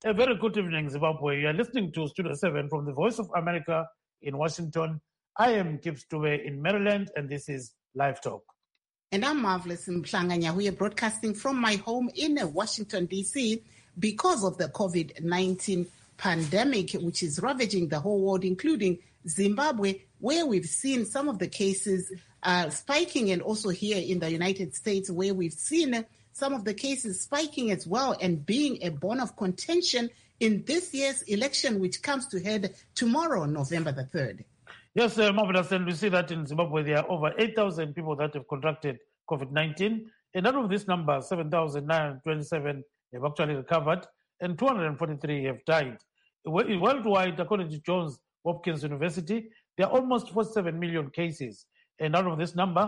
A very good evening, Zimbabwe. You are listening to Studio 7 from the Voice of America in Washington. I am Gibbs Dube in Maryland, and this is Live Talk. And I'm Marvelous Mhlanga. We are broadcasting from my home in Washington, D.C. because of the COVID-19 pandemic, which is ravaging the whole world, including Zimbabwe, where we've seen some of the cases spiking, and also here in the United States, where we've seen some of the cases spiking as well and being a bone of contention in this year's election, which comes to head tomorrow, November the 3rd. Yes, Marvelous, and we see that in Zimbabwe there are over 8,000 people that have contracted COVID-19, and out of this number, 7,927 have actually recovered, and 243 have died. Worldwide, according to Johns Hopkins University, there are almost 47 million cases, and out of this number,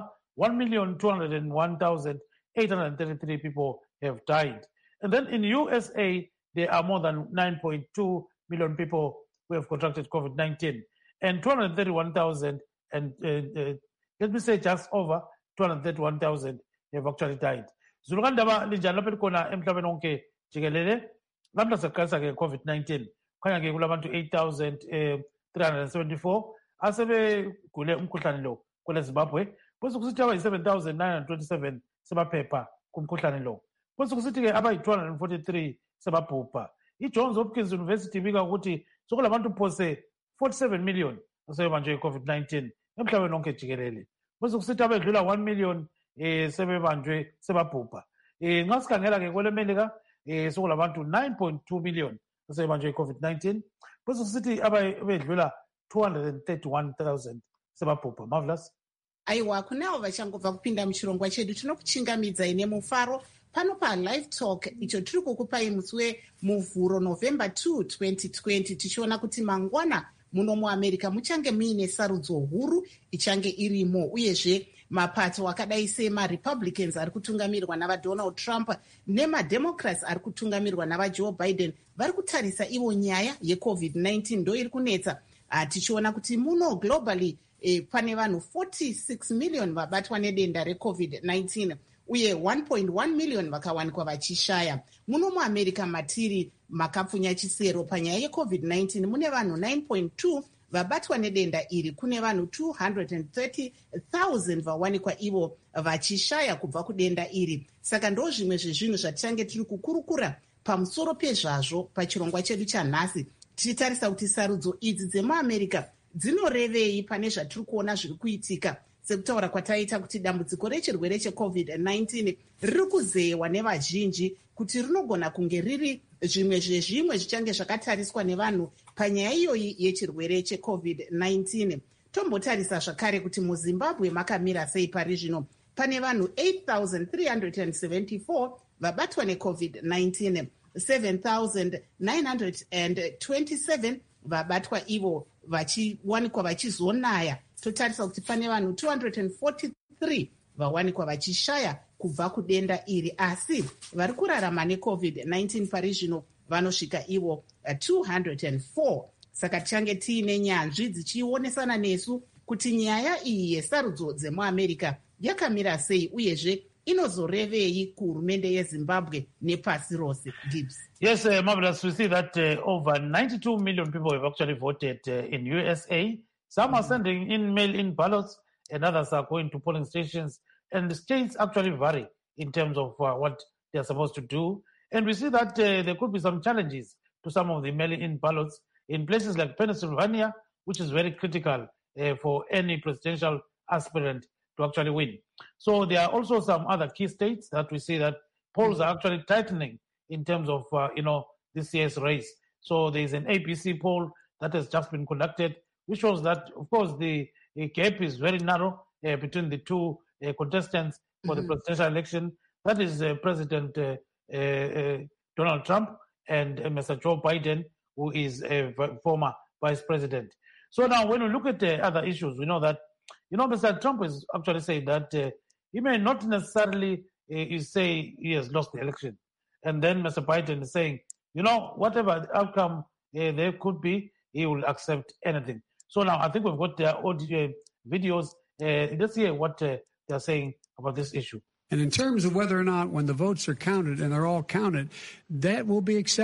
1,201,833 people have died. And then in USA, there are more than 9.2 million people who have contracted COVID-19, and 231,000, and let me say just over 231,000 have actually died. Zulukandaba linjani lapha likhona emhlabeni wonke jikelele lamhla saqalisa ke COVID-19 khanya ke kulabantu 8,374 asebegule umkhuhlane lo kwele Zimbabwe, bese kusithi abayi 7,927 sebaphepha kumkhuhlane lo, bese kusithi ke abayi 243 sebabhubha. I-Johns Hopkins University ibika ukuthi sokulabantu phose 47 million asebebanjwe i-COVID-19 emhlabeni wonke jikelele, bese kusithi abedlula 1 million sebebanjwe sebabhubha. Nxa sikhangela ke kwele Melika sokulabantu 9.2 million asebebanjwe i-COVID-19, bese kusithi abedlula 231,000 sebabhubha. Marvelous. Aiwa, kunevo vachangobva kupinda muchirongwa chedu tinokuchingamidzai nemufaro pano paLive Talk icho tiri kukupai musi wemuvhuro November 2, 2020, tichiona kuti mangwana muno muAmerica muchange muine sarudzo huru ichange irimo, uyezve mapato akadai semaRepublicans ari kutungamirwa navaDonald Trump nemademocrats ari kutungamirwa navaJoe Biden vari kutarisa ivo nyaya yeCovid-19 ndo iri kunetsa. Tichiona kuti muno globally pane vanhu 46 million vabatwa nedenda reCovid-19 uye 1.1 million vakawanikwa vachishaya. Muno muAmerica matiri makapfunya chisero panyaya yeCovid-19 mune vanhu 9.2 vabatwa nedenda iri, kune vanhu 230,000 vawanikwa ivo vachishaya kubva kudenda iri. Saka ndo zvimwe zvezvinhu zvatichange tiri kukurukura pamusoro pezvazvo pachirongwa chedu chanhasi, tichitarisa kuti sarudzo idzi dzemuAmerica dzinorevei pane zvatiri kuona zviri kuitika, sekutaura kwataita kuti dambudziko rechirwere cheCovid-19 riri kuzeyewa nevazhinji kuti rinogona kunge riri zvimwe zvezvimwe zvichange zvakatariswa nevanhu panyaya iyoyi yechirwere cheCovid-19. Tombotarisa zvakare kuti muZimbabwe makamira sei pari zvino. Pane vanhu 8,374 vabatwa neCovid-19, 7,927 vabatwa ivo vachiwanikwa vachizonaya. Totarisa kuti pane vanhu 243 vawanikwa vachishaya kubva kudenda iri, asi vari kurarama neCovid-19 pari zvino vanosvika ivo 204. Saka tichange tiine nyanzvi dzichionesana nesu kuti nyaya iyi yesarudzo dzemuAmerica yakamira sei, uyezve inozorevei kuhurumende yeZimbabwe nepasi rose. Gibbs. Yes, Marvelous, we see that over 92 million people have actually voted in USA. Some are sending in mail-in ballots, and others are going to polling stations. And the states actually vary in terms of what they are supposed to do. And we see that there could be some challenges to some of the mail-in ballots in places like Pennsylvania, which is very critical for any presidential aspirant to actually win. So there are also some other key states that we see that polls are actually tightening in terms of, this year's race. So there is an ABC poll that has just been conducted, which shows that, of course, the gap is very narrow between the two contestants for the presidential election. That is President Donald Trump and Mr. Joe Biden, who is a former vice president. So now when we look at other issues, we know that, Mr. Trump is actually saying that he may not necessarily say he has lost the election. And then Mr. Biden is saying, whatever the outcome there could be, he will accept anything. So now I think we've got their audio videos. Let's hear what they're saying about this issue. And in terms of whether or not when the votes are counted, and they're all counted, that will be accepted.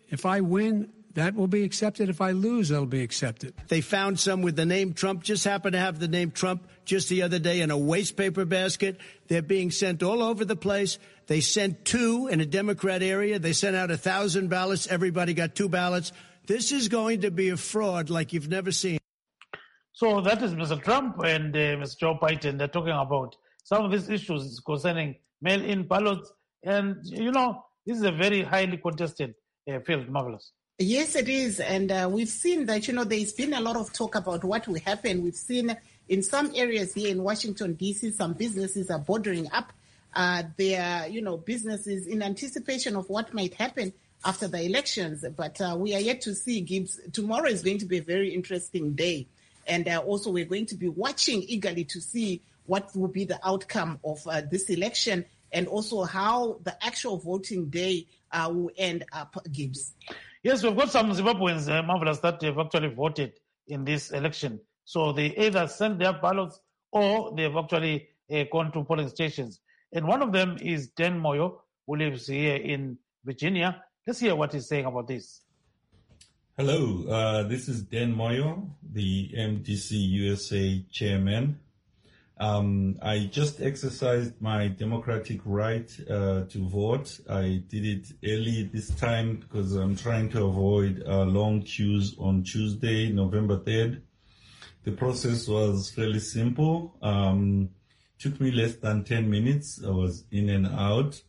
If I win, that will be accepted. If I lose, that'll be accepted. They found some with the name Trump, just happened to have the name Trump just the other day in a waste paper basket. They're being sent all over the place. They sent 2 in a Democrat area. They sent out 1,000 ballots. Everybody got 2 ballots. This is going to be a fraud like you've never seen. So that is Mr. Trump and Mr. Joe Biden. They're talking about some of these issues concerning mail-in ballots. And, this is a very highly contested field, Marvelous. Yes, it is. And we've seen that, there's been a lot of talk about what will happen. We've seen in some areas here in Washington, D.C., some businesses are bordering up their, businesses in anticipation of what might happen after the elections. But we are yet to see, Gibbs. Tomorrow is going to be a very interesting day. And also we're going to be watching eagerly to see what will be the outcome of this election and also how the actual voting day will end up, Gibbs. Yes, we've got some Zimbabweans, Marvelous, that have actually voted in this election. So they either sent their ballots or they've actually gone to polling stations. And one of them is Dan Moyo, who lives here in Virginia. Let's hear what he's saying about this. Hello, this is Dan Moyo, the MDC USA chairman. I just exercised my democratic right to vote. I did it early this time because I'm trying to avoid long queues on Tuesday, November 3rd. The process was fairly simple. Took me less than 10 minutes. I was in and out.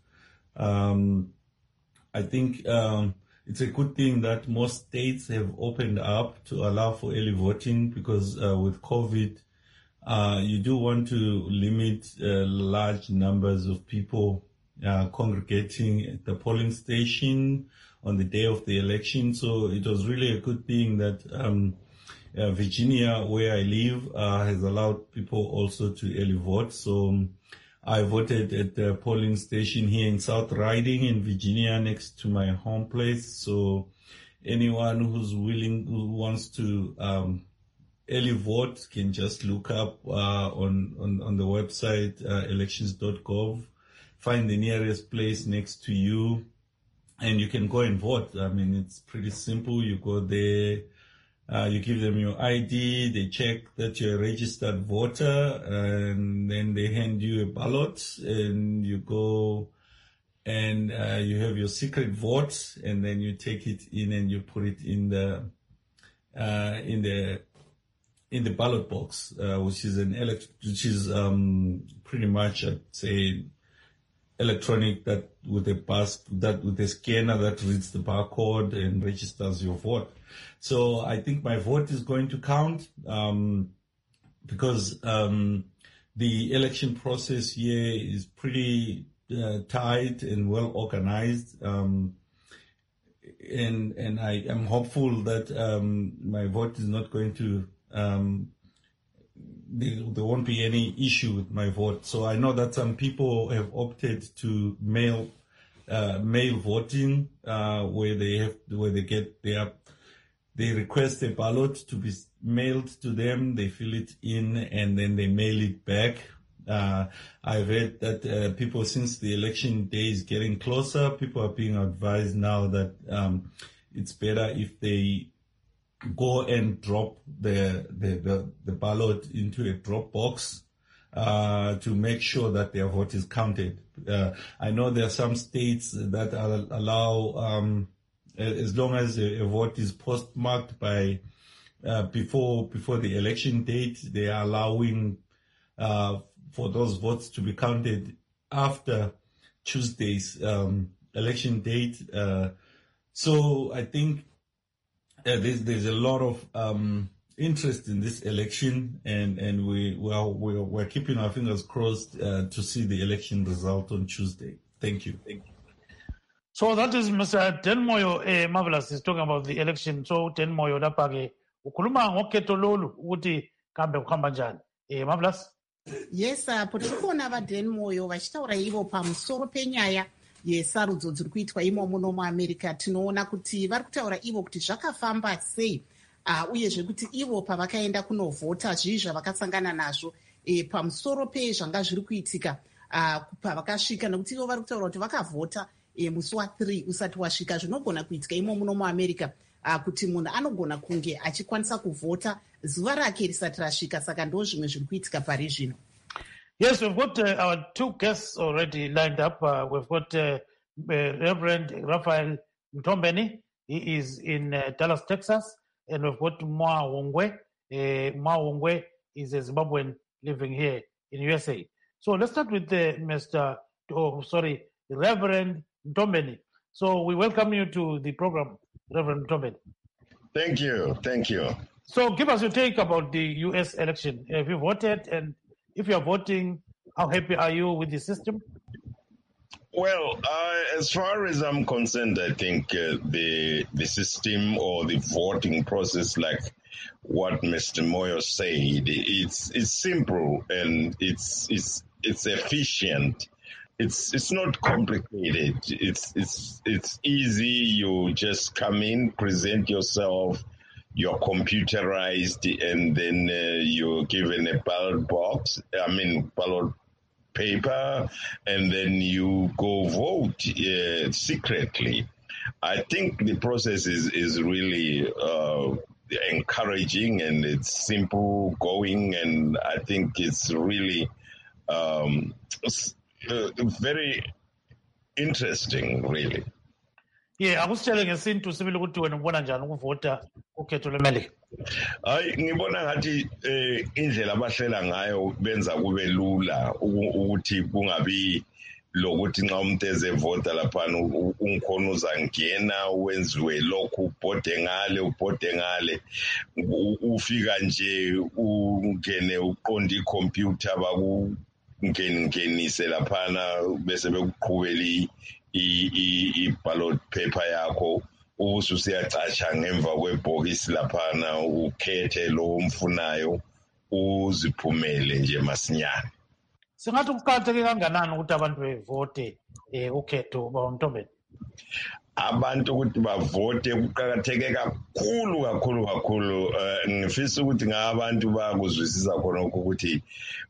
I think it's a good thing that most states have opened up to allow for early voting because with COVID, you do want to limit large numbers of people congregating at the polling station on the day of the election. So it was really a good thing that Virginia, where I live, has allowed people also to early vote. So I voted at the polling station here in South Riding in Virginia next to my home place. So anyone who's willing, who wants to early vote can just look up on the website elections.gov, find the nearest place next to you, and you can go and vote. I mean, it's pretty simple. You go there, you give them your ID, they check that you're a registered voter, and then they hand you a ballot, and you go and you have your secret vote, and then you take it in and you put it in the ballot box, which is pretty much, I'd say, electronic, that with a scanner that reads the barcode and registers your vote. So I think my vote is going to count because the election process here is pretty tight and well organized. And I am hopeful that my vote is not going to there won't be any issue with my vote. So I know that some people have opted to mail voting, where they request a ballot to be mailed to them, they fill it in, and then they mail it back. I've read that people, since the election day is getting closer, people are being advised now that it's better if they go and drop the ballot into a drop box to make sure that their vote is counted. I know there are some states that allow, as long as a vote is postmarked by before the election date, they are allowing for those votes to be counted after Tuesday's election date. So I think there's a lot of interest in this election, and we're keeping our fingers crossed to see the election result on Tuesday. Thank you. So that is Mr. Dan Moyo. Marvelous is talking about the election. So Dan Moyo lapha-ke ukhuluma ngokhetho lolu ukuthi kambe kuhamba njani. Marvelous. Yes, tiri kuona vaDan Moyo vachitaura ivo pamusoro penyaya yesarudzo dziri kuitwa imomo muAmerica. Tinoona kuti vari kutaura ivo kuti zvakafamba sei, uyezve kuti ivo pavakaenda kunovhota zvii zvavakasangana nazvo pamusoro pezvanga zviri kuitika pavakasvika, nekuti ivo vari kutaura kuti vakavhota musi wa3 usati wasvika. Zvinogona kuitika imo muno muamerica kuti munhu anogona kunge achikwanisa kuvhota zuva rake risati rasvika. Saka ndo zvimwe zviri kuitika pari zvino. Yes, we've got our two guests already lined up. We've got Reverend Raphael Mtombeni. He is in Dallas, Texas. And we've got Moa Wongwe. Moa Wongwe is a Zimbabwean living here in USA. So let's start with Reverend Mtombeni. So we welcome you to the program, Reverend Mtombeni. Thank you. So give us your take about the US election. Have you voted? And if you are voting, how happy are you with the system? Well, as far as I'm concerned, I think the system or the voting process, like what Mr. Moyo said, it's simple and it's efficient. It's not complicated. It's easy. You just come in, present yourself. You're computerized, and then you're given a ballot paper, and then you go vote secretly. I think the process is really encouraging, and it's simple going, and I think it's really very interesting, really. Yeah, I was telling to similar to when one and voter okay to the Mali. Ngibona ngathi indlela abahlela ngayo benza kube lula ukuthi kungabi lokuthi nxa umuntu ezevota laphana ungikhona uzangena wenziwe lokhu ubhode ngale ufika nje ungene uqonda ikhompyutha bakungenise laphana bese bekuqhubela i-ballot paper yakho ususiyacatsha ngemva kwebhokisi laphana ukhethe lo umfunayo uziphumele nje masinyane. Singathi kuqakatheke kanganani ukuthi abantu bevote ukhetho baMntombeni? Abantu ukuthi bavote kuqakatheke kakhulu. Ngifisa ukuthi ngabantu bakuzwisisa khona ukuthi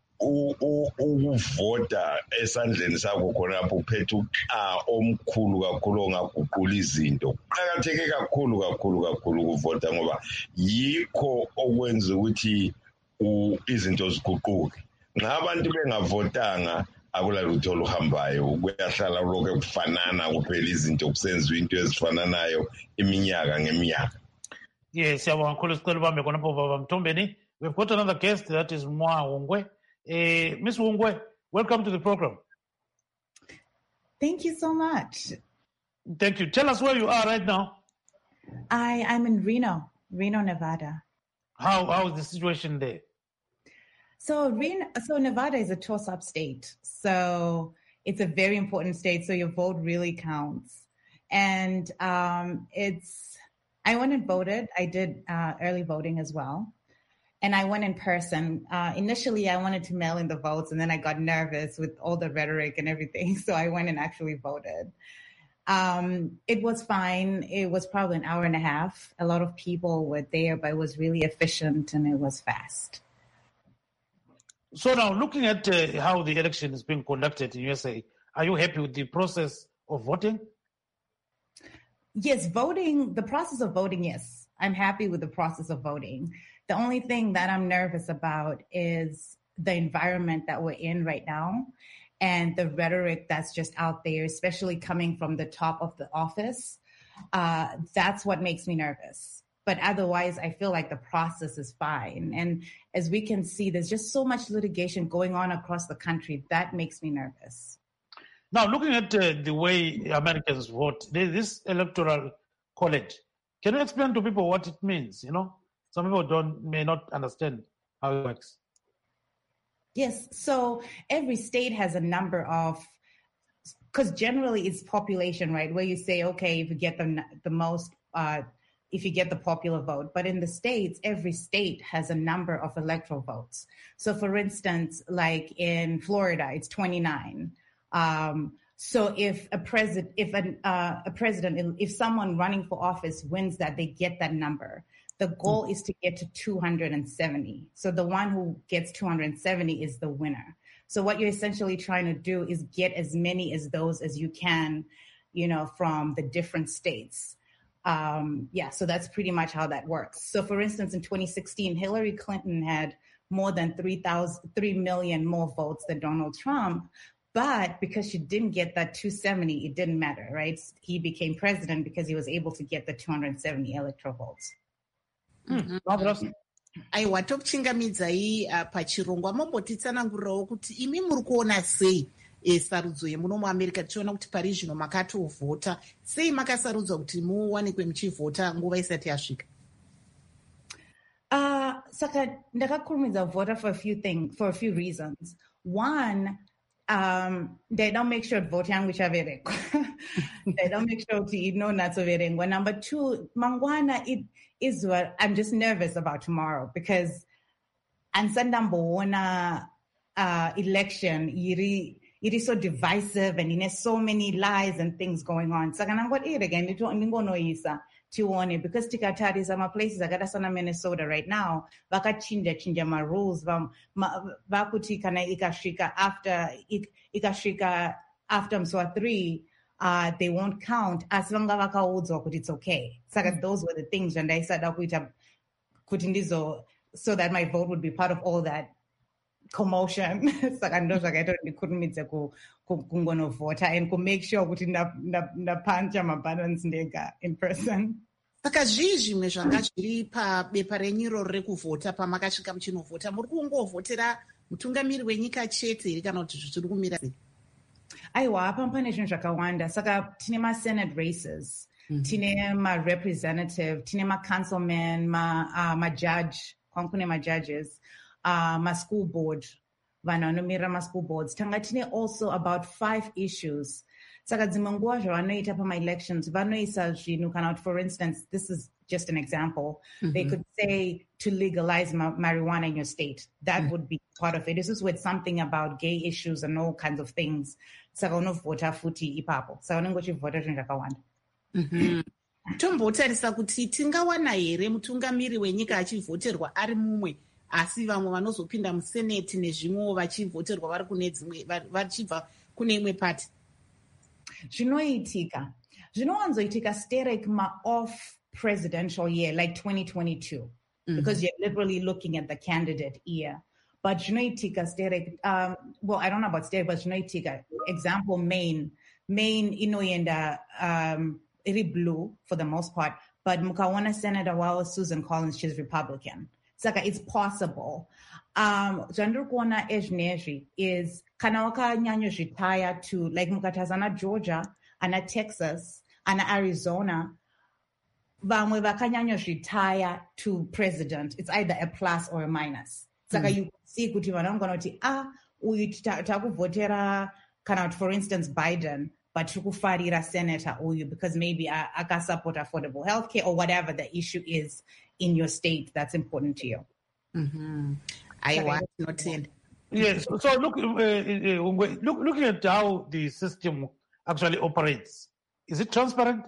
ukuvota esandleni sakho khonapho uphethe uxa omkhulu kakhulu ongaguqula izinto. Kuqakatheke kakhulu ukuvota ngoba yikho okwenza ukuthi izinto ziguquke. Nxa abantu bengavotanga akulalutho oluhambayo, kuyahlala lokho kufanana kuphela izinto kusenziwa into ezifananayo iminyaka ngeminyaka. Yes, siyabonga kakhulu sicela ubambe khonapho baba Mtombeni. We've got another guest, that is Moa Wongwe. Ms. Wongwe, welcome to the program. Thank you so much. Thank you. Tell us where you are right now. I'm in Reno, Nevada. How is the situation there? So Nevada is a toss-up state. So it's a very important state. So your vote really counts. And I went and voted. I did early voting as well. And I went in person. Initially, I wanted to mail in the votes, and then I got nervous with all the rhetoric and everything. So I went and actually voted. It was fine. It was probably an hour and a half. A lot of people were there, but it was really efficient and it was fast. So now, looking at how the election is being conducted in USA, are you happy with the process of voting? Yes, the process of voting, yes. I'm happy with the process of voting. The only thing that I'm nervous about is the environment that we're in right now and the rhetoric that's just out there, especially coming from the top of the office. That's what makes me nervous. But otherwise, I feel like the process is fine. And as we can see, there's just so much litigation going on across the country. That makes me nervous. Now, looking at the way Americans vote, this electoral college, can you explain to people what it means? Some people may not understand how it works. Yes. So every state has a number of, because generally it's population, right? Where you say, okay, if you get the most, if you get the popular vote. But in the States, every state has a number of electoral votes. So for instance, like in Florida, it's 29. So if if someone running for office wins that, they get that number. The goal is to get to 270. So the one who gets 270 is the winner. So what you're essentially trying to do is get as many as those as you can. from the different states. So that's pretty much how that works. So for instance, in 2016, Hillary Clinton had more than 3 million more votes than Donald Trump. But because she didn't get that 270, it didn't matter, right? He became president because he was able to get the 270 electoral votes. Aiwa, tokuchingamidzai pachirongwa mombotitsanangurirawo kuti imi muri kuona sei sarudzo yemuno muamerica tichiona kuti pari zvino makatovhota sei makasarudzwa kuti muwanikwe muchivhota nguva isati yasvika? Saka ndakakurumidza kuvhota for a few reasons. One, they don't make sure vote yangu ichaverengwa. They don't make sure kuti inonatsoverengwa. Number two, mangwana is what I'm just nervous about tomorrow because ansandamboona election it is so divisive and there's so many lies and things going on. Saka nangoti again ndingonoisa tione because tikatarisa maplaces akada sana Minnesota right now vakachinja ma rules vakuti kana ikasvika after Mswa 3 they won't count asi vanga vakaudzwa kuti it's okay. Saka those were the things zvandaisada kuita kuti ndizo so that my vote would be part of all that commotion. Saka ndo zvakaita kuti ndikurumidze kungonovhota and make sure kuti ndapancha mabuttons ndega in person. Saka zvii zvimwe zvanga zviri pabepa renyiro rekuvhota pamakasvika muchinovhota? Muri kungovhotera mutungamiri wenyika chete here kana kuti zviri kumira sei? Aiwa, apa pane zvinhu zvakawanda. Saka tine ma-Senate races, tine ma-representative, tine ma-councilmen, ma-judge, kune ma-judges, ma-school board, vanhu vanomirira ma-school boards. Tanga tine also about 5 issues. Saka dzimwe nguva zvavanoita pama-elections, vanoisa zvinhu kana kuti, for instance, this is just an example, they could say to legalize marijuana in your state. That would be part of it. This is with something about gay issues and all kinds of things. Saka unovhota futi ipapo. Saka unenge uchivhota zvinhu zvakawanda. Tombotarisa kuti tingawana here mutungamiri wenyika achivhoterwa ari mumwe asi vamwe vanozopinda museneti nezvimwewo vachivhoterwa vari kune dzimwe vachibva kune imwe pati. Zvinowanzoitika sterek ma-off presidential year like 2022 because you're literally looking at the candidate year. But zvinoitika sterek, well, I don't know about sterek, but zvinoitika, example, Maine inoenda iri blue for the most part, but mukaona Senator wao Susan Collins, she's Republican. Saka it's possible. Zvandiri kuona ezvinezvi is kana wakanyanyozvitaya to like mukatazana Georgia, ana Texas, ana Arizona, vamwe vakanyanyozvitaya to president. It's either a plus or a minus. Saka you see kuti vanhu vanoti uyu takuvhotera kana for instance Biden, but tikufarira senator uyu because maybe akasupport affordable healthcare or whatever the issue is in your state that's important to you. I want not to. Yes. So looking at how the system actually operates, is it transparent?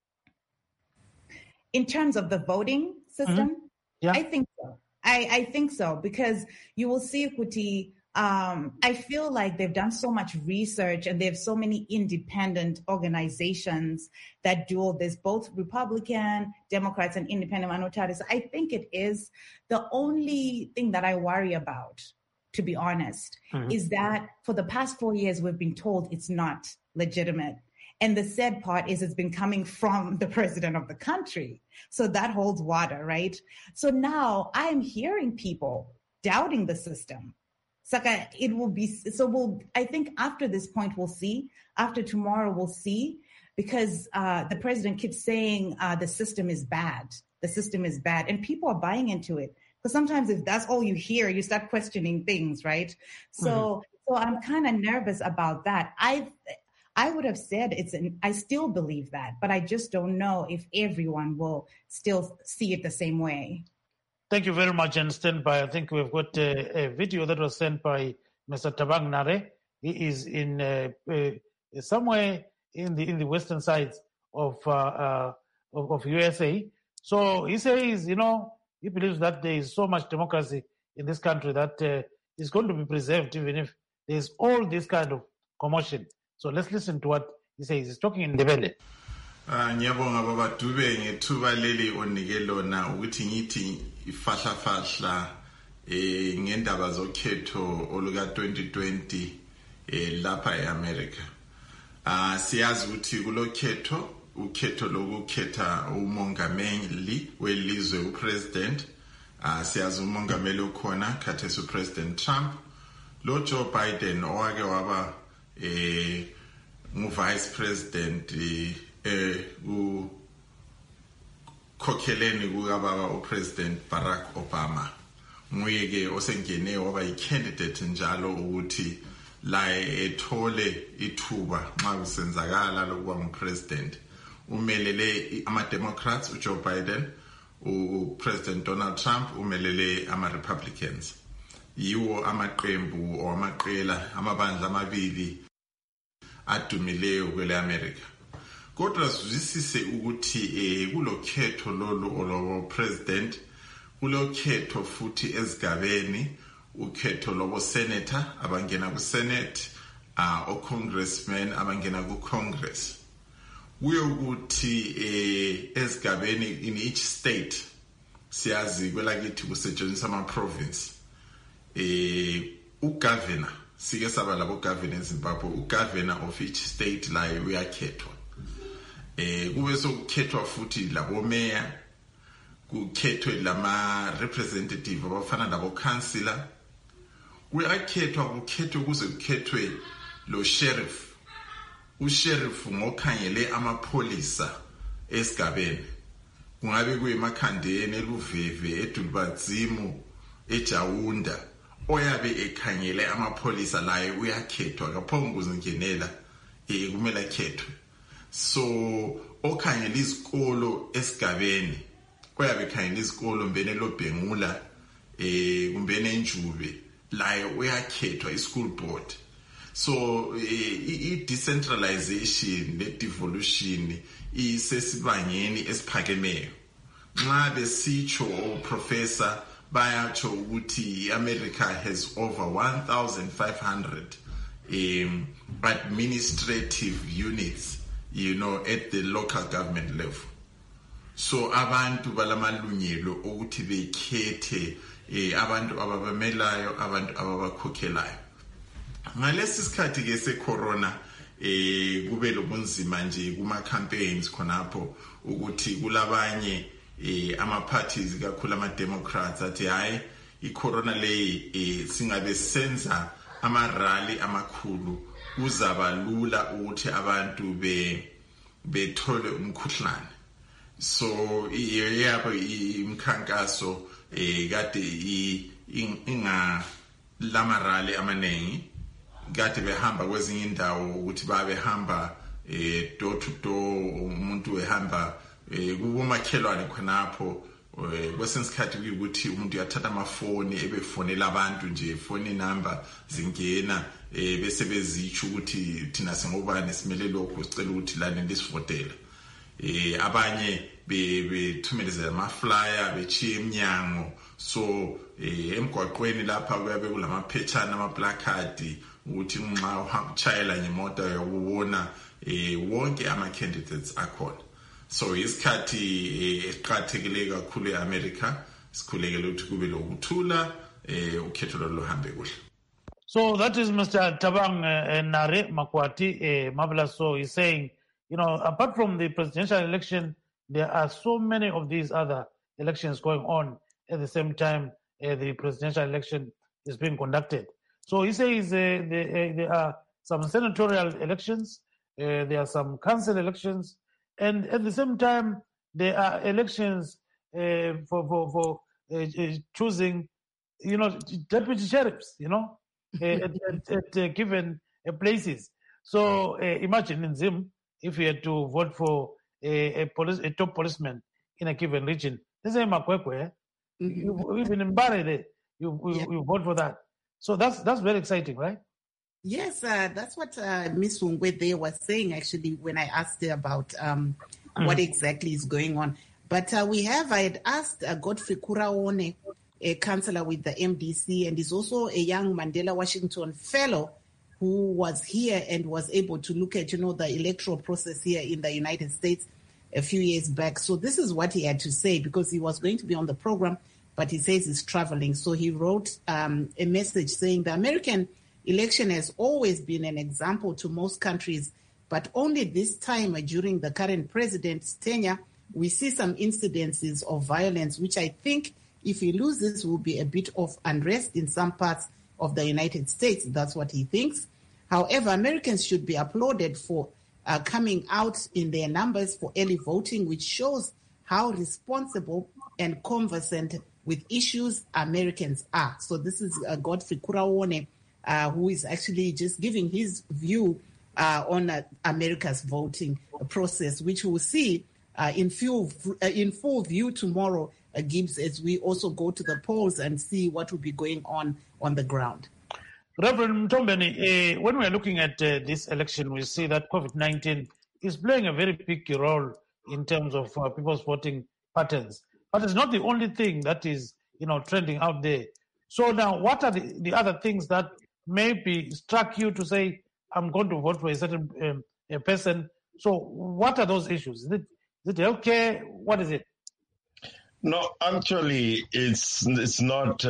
In terms of the voting system, Yeah. I think so. I think so because you will see Kuti. I feel like they've done so much research and they have so many independent organizations that do all this, both Republican, Democrats, and independent minorities. I think it is. The only thing that I worry about, to be honest, is that for the past 4 years, we've been told it's not legitimate. And the sad part is it's been coming from the president of the country. So that holds water, right? So now I'm hearing people doubting the system. Saka, it will be, so I think after this point, we'll see. After tomorrow, we'll see. Because the president keeps saying the system is bad. The system is bad. And people are buying into it. Because sometimes if that's all you hear, you start questioning things, right? So I'm kind of nervous about that. I would have said I still believe that, but I just don't know if everyone will still see it the same way. Thank you very much, and stand by. I think we've got a video that was sent by Mr. Tabang Nare. He is in somewhere in the western sides of USA. So he says, he believes that there is so much democracy in this country that is going to be preserved even if there is all this kind of commotion. So let's listen to what he says. He's talking in Ndebele. Ngiyabonga baba Dube ngethuba leli onike lona ukuthi ngithi ifahla ngendaba zokhetho oluka 2020 lapha eAmerica. Siyazi ukuthi kulokhetho ukhetho lokukhetha umongameli welizwe upresident. Siyazi umongameli ukhona khathesi upresident Trump. Lo Joe Biden owake waba vice president ukhokheleni kukababa upresident Barack Obama. Nguye ke osengene waba yi-candidate njalo ukuthi la ethole ithuba nxa kusenzakala lokuba ngupresident. Umelele ama-Democrats uJoe Biden, uPresident Donald Trump umelele ama-Republicans. Yiwo amaqembu or amaqela amabandla amabili adumileyo kwele America. Kodwa sizwisise ukuthi kulokhetho lolu olobo president, kulokhetho futhi ezigabeni, ukhetho lobo senator abangena ku Senate, o congressmen abangena ku Congress. Kuyo ukuthi ezigabeni in each state siyazi kwelakithi kusetshenziswa ama province. Ugovernor sike saba labo governor eZimbabwe, ugovernor of each state la uyakhethwa. Kube sokukhethwa futhi labo mayor, kukhethwe lama representative abafana labo councillor. Kuyakhethwa kuze kukhethwe lo sheriff. Usheriff ngokhangele amapholisa esigabeni. Kungabe kuyimakhandeni eLuveve, eDulbadzimu, eJawunda, oyabe ekhangele amapholisa laye uyakhethwa kaphongo kuzingenela kumele akhethwe. So okhangela izikolo esigabeni, oyabe ekhangela izikolo mbene loBhengula kumbene eNjube, laye uyakhethwa i-school board. So i-decentralization le-devolution isesibangeni esiphakemeyo. Nxa besitsho oprofessor bayatsho ukuthi America has over 1,500 administrative units, at the local government level. So abantu balamalungelo ukuthi bekhethe abantu ababamelayo, abantu ababakhokhelayo. Ngalesi sikhathi ke secorona kube lobunzima nje kuma campaigns khonapho ukuthi kulabanye ama parties kakhulu ama Democrats athi hayi icorona leyi singabe senza ama rally amakhulu kuzaba lula ukuthi abantu bethole umkhuhlane. So yabo imkhankaso kade inga lama rally amanengi kade behamba kwezinye indawo ukuthi babehamba door to door, umuntu ehamba kubomakhelwane khonapho. Kwesinye isikhathi kuyikuthi umuntu uyathatha amafoni ebefonela abantu nje, phone number zingena bese bezitsho ukuthi thina singobani simele lokho sicela ukuthi lana lisivotela. Abanye bethumeleza ama flyer bechiye eminyango. So emgwaqweni lapha kuyabe kulama phethana ama placard ukuthi nxa uhamba ngemoto uyabona wonke ama candidates akhona. So isikhathi esiqhathekile kakhulu eAmerica sikhulekele ukuthi kube lokuthula ukhetho lohambe kuhle. So that is Mr. Tabang Nare Makwati Marvelous. So he's saying, apart from the presidential election, there are so many of these other elections going on at the same time the presidential election is being conducted. So he says there are some senatorial elections, there are some council elections, and at the same time there are elections for choosing, deputy sheriffs, at given places. So imagine in Zim, if you had to vote for a top policeman in a given region, this is Makwekwe. Even in Bari, you vote for that. So that's very exciting, right? Yes, that's what Ms. Wungwe was saying actually when I asked her about what exactly is going on. But I had asked Godfrey Kuraone, a counselor with the MDC, and is also a young Mandela Washington fellow, who was here and was able to look at, the electoral process here in the United States a few years back. So this is what he had to say, because he was going to be on the program, but he says he's traveling. So he wrote a message saying the American election has always been an example to most countries, but only this time during the current president's tenure, we see some incidences of violence, which I think if he loses will be a bit of unrest in some parts of the United States. That's what he thinks. However, Americans should be applauded for coming out in their numbers for early voting, which shows how responsible and conversant with issues Americans are. So this is Godfrey Kuraone, who is actually just giving his view on America's voting process, which we'll see in full view tomorrow, Gibbs, as we also go to the polls and see what will be going on the ground. Reverend Mtombeni, when we're looking at this election, we see that COVID-19 is playing a very big role in terms of people's voting patterns. But it's not the only thing that is, trending out there. So now, what are the other things that maybe struck you to say, I'm going to vote for a certain person? So what are those issues? Is it healthcare? What is it? No, actually, it's not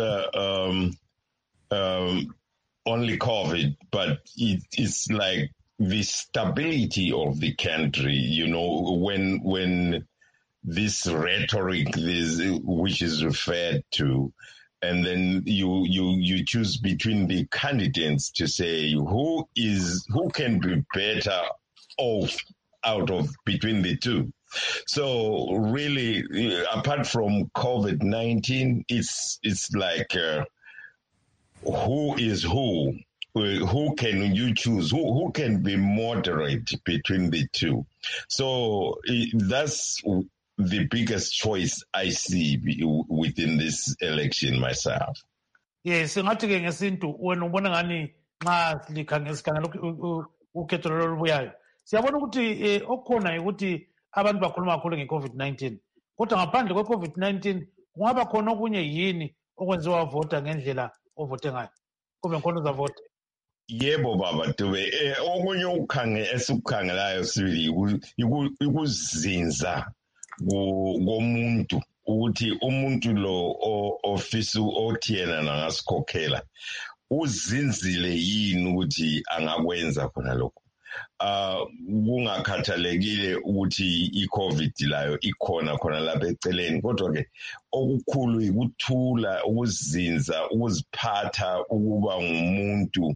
only COVID, but it's like the stability of the country. When this rhetoric, which is referred to, and then you choose between the candidates to say who can be better off out of between the two. So really, apart from COVID-19, it's like who is who? Who can you choose? Who can be moderate between the two? So that's the biggest choice I see within this election myself. Yes, ngathi-ke ngesintu wena ubona ngani nxa sikhangela ukhetho olubuyayo siyabona ukuthi okukhona ukuthi abantu bakhuluma kakhulu nge-COVID-19 kodwa ngaphandle kwe-COVID-19 kungaba khona okunye yini okwenziwa vota ngendlela ovote ngayo kumbe nkhona uzavota? Yebo baba Dube, okunye esikukhangelayo sibili ikuzinza komuntu ukuthi umuntu lo ofisa othi yena nangasikhokhela uzinzile yini ukuthi angakwenza khona lokho. Kungakhathalekile ukuthi i-COVID layo ikhona khona lapha eceleni, kodwa ke okukhulu ukuthula, ukuzinza, ukuziphatha, ukuba ngumuntu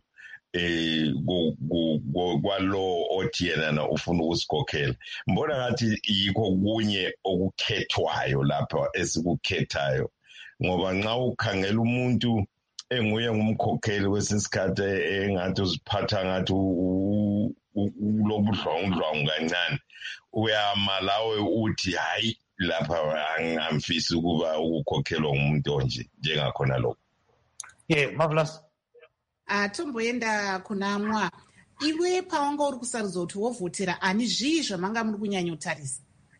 kwalo othi yena ufuna ukusikhokhela. Mbona ngathi yikho kunye okukhethwayo lapha esikukhethayo, ngoba nxa ukhangela umuntu enguye ngumkhokheli kwesinsikhathi engathi uziphatha ngathi ulobuhlwangudlwangu kancane, uyama lawe uthi hayi lapha angamfisi ukuba ukukhokhelwa ngumuntu onje njengakhona lokho. Yeah, marvelous. Tomboenda kunamwa iwe pawanga uri kusarudza kuti wovhotera ani zvii zvamanga muri kunyanyotarisa?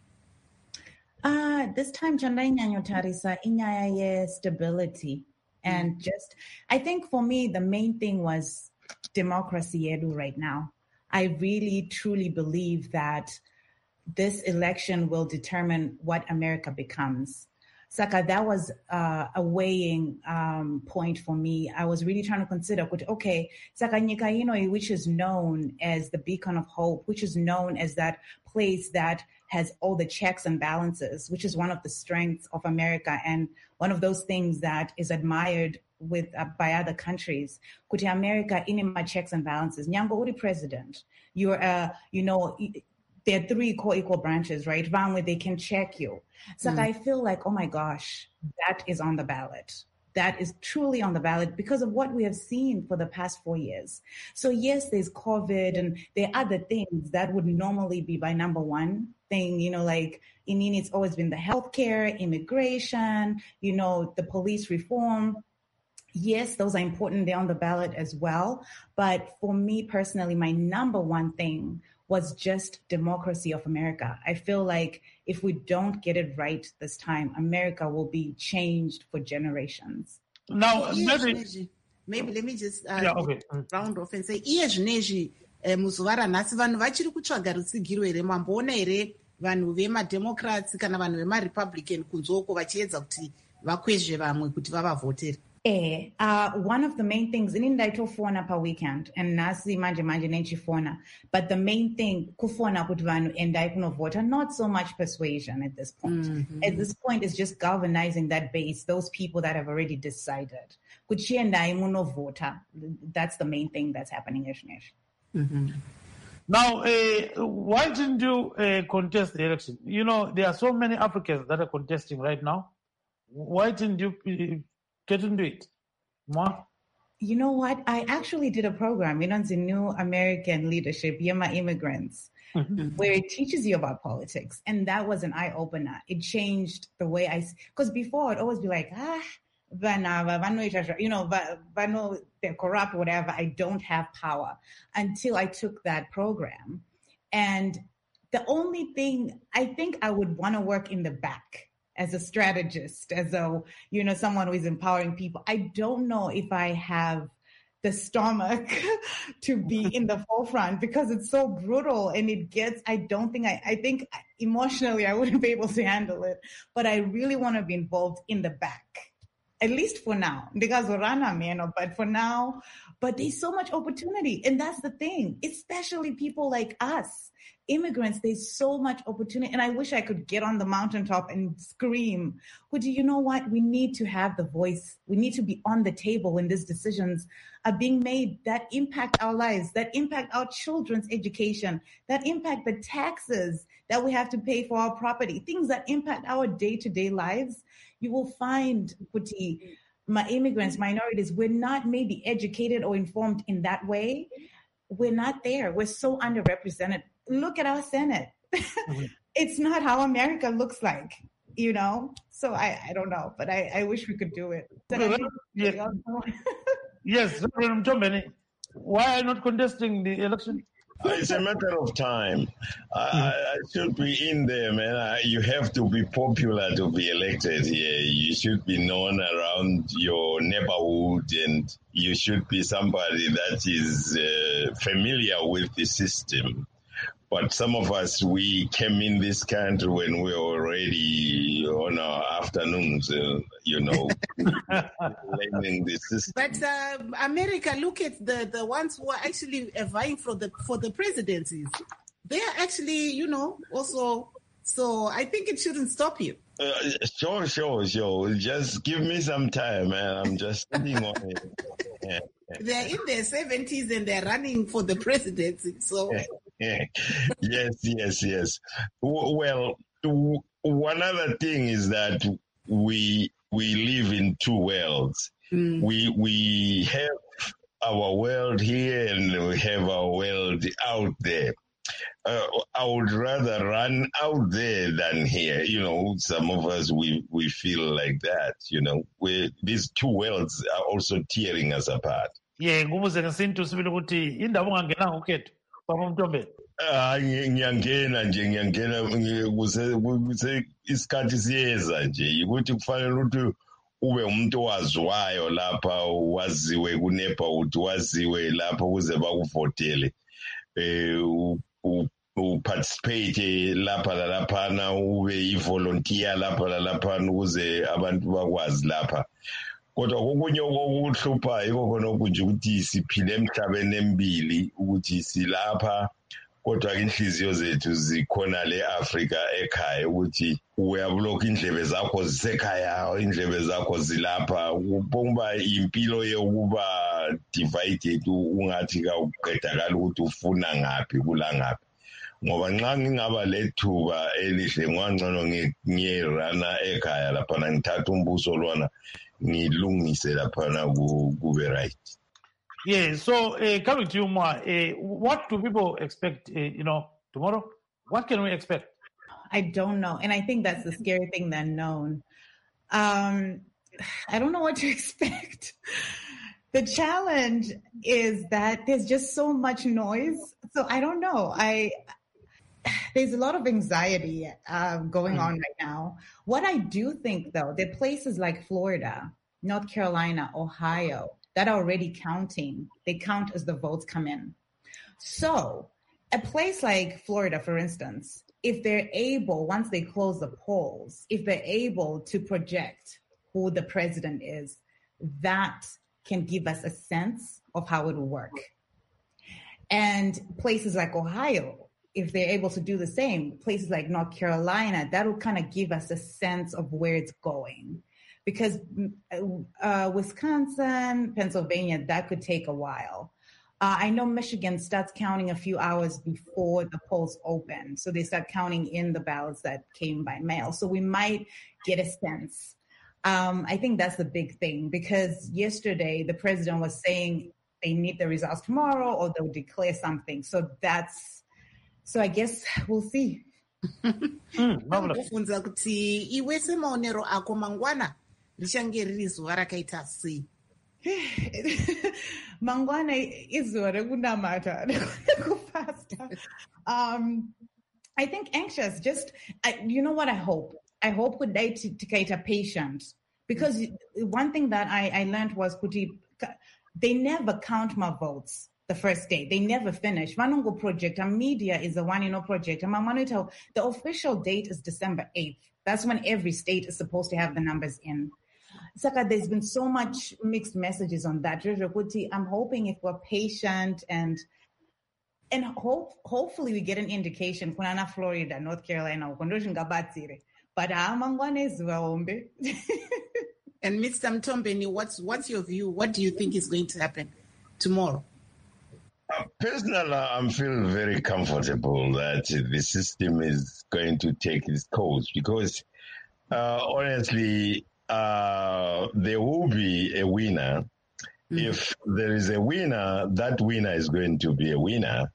This time chandainyanotarisa inyaya ye-stability. And just, I think for me, the main thing was democracy yedu right now. I really, truly believe that this election will determine what America becomes. Saka, that was a weighing point for me. I was really trying to consider, okay, Saka Nyika, which is known as the beacon of hope, which is known as that place that has all the checks and balances, which is one of the strengths of America and one of those things that is admired by other countries. Kuti America in my checks and balances. Nyambo uri president. You're there are three equal branches, right? One where they can check you. So I feel like, oh my gosh, that is on the ballot. That is truly on the ballot because of what we have seen for the past 4 years. So yes, there's COVID and there are other things that would normally be by number one thing, like in Nini, it's always been the healthcare, immigration, the police reform. Yes, those are important. They're on the ballot as well. But for me personally, my number one thing was just democracy of America. I feel like if we don't get it right this time, America will be changed for generations. Now, maybe maybe let me just okay. round off and say iye zvinezvi muzuva ranhasi vanhu vachiri kutsvaga rutsigiro here? Mamboona here vanhu vemademocrats kana vanhu vemarepublican kunzoko vachiedza kuti vakwezve vamwe kuti vavavhotere? One of the main things, in ndaitofona per weekend, and nasi manje nenchifona, but the main thing, kufona kuti vanhu endai kunovota, not so much persuasion at this point. Mm-hmm. At this point, it's just galvanizing that base, those people that have already decided. Kuchi endai munovota. That's the main thing that's happening, Ishnesh. Mm-hmm. Now, why didn't you contest the election? You know, there are so many Africans that are contesting right now. Why didn't you get into it? Ma? You know what? I actually did a program, the New American Leadership, Yema Immigrants, where it teaches you about politics. And that was an eye-opener. It changed the way because before I'd always be like, they're corrupt, whatever. I don't have power, until I took that program. And the only thing, I think I would want to work in the back as a strategist, as someone who is empowering people. I don't know if I have the stomach to be in the forefront, because it's so brutal and I think emotionally I wouldn't be able to handle it. But I really want to be involved in the back, at least for now. Because but for now, but there's so much opportunity. And that's the thing, especially people like us, immigrants, there's so much opportunity. And I wish I could get on the mountaintop and scream, but you know what? We need to have the voice. We need to be on the table when these decisions are being made that impact our lives, that impact our children's education, that impact the taxes that we have to pay for our property, things that impact our day-to-day lives. You will find, Kuti, my immigrants, minorities, we're not maybe educated or informed in that way. We're not there. We're so underrepresented. Look at our Senate. It's not how America looks like, So I don't know, but I wish we could do it. Yes, Reverend Mtombeni, why are you not contesting the election? It's a matter of time. I should be in there, man. You have to be popular to be elected here. You should be known around your neighborhood, and you should be somebody that is familiar with the system. But some of us, we came in this country when we were already on our afternoons, learning the system. But America, look at the ones who are actually vying for the presidencies. They are actually, also. So I think it shouldn't stop you. Sure. Just give me some time, man. I'm just sitting on it. Yeah. They're in their 70s and they're running for the presidency. So. Yes. Well, one other thing is that we live in two worlds. We have our world here and we have our world out there. I would rather run out there than here. Some of us, we feel like that, these two worlds are also tearing us apart. Yeah, ngiyangena isikhathi siyeza nje ukuthi kufanele ukuthi ube umuntu owaziwayo lapha, waziwe kuneighborhood, waziwe lapha ukuze bakuvotele, uparticipate lapha lalaphana, ube i-volunteer lapha lalaphana ukuze abantu bakwazi lapha. Kodwa kokunye okuhluphayo yiko khona okunje ukuthi siphile emhlabeni emibili, ukuthi silapha kodwa inhliziyo zethu zikhona le Africa ekhaya, ukuthi uyabulokha indlebe zakho zisekhaya, indlebe zakho zilapha, ubonga impilo yokuba divided, ungathi kawuqedakala ukuthi ufuna ngapi kula ngapi. Ngoba nxa ngingaba lethuba elihle ngwangcono ngiyerana ekhaya lapha ngithatha umbuso lwana ngilungise lapha kube right. Yeah, so coming to you more, what do people expect, tomorrow? What can we expect? I don't know. And I think that's the scary thing, the unknown. I don't know what to expect. The challenge is that there's just so much noise. So I don't know. There's a lot of anxiety going on right now. What I do think, though, that places like Florida, North Carolina, Ohio, that are already counting. They count as the votes come in. So a place like Florida, for instance, if they're able, once they close the polls, if they're able to project who the president is, that can give us a sense of how it will work. And places like Ohio, if they're able to do the same, places like North Carolina, that will kind of give us a sense of where it's going. Because Wisconsin, Pennsylvania, that could take a while. I know Michigan starts counting a few hours before the polls open. So they start counting in the ballots that came by mail. So we might get a sense. I think that's the big thing, because yesterday the president was saying they need the results tomorrow or they'll declare something. So I guess we'll see. Kufunza kuti iwe semaonero ako mangwana richange riri zuva rakaita sei? Mangwana izuva rekunamata rekufasta. I think anxious. You know what I hope? I hope kudai tikaita patient, because one thing that I learned was kuti they never count my votes the first day. They never finish. Vanongo project, a media is the one project. The official date is December 8th. That's when every state is supposed to have the numbers in. Saka, there's been so much mixed messages on that. I'm hoping if we're patient and hopefully we get an indication. Kunana Florida, North Carolina, but And Mr. Mtombeni, what's your view? What do you think is going to happen tomorrow? Personally, I'm feeling very comfortable that the system is going to take its course, because honestly, there will be a winner. Mm-hmm. If there is a winner, that winner is going to be a winner.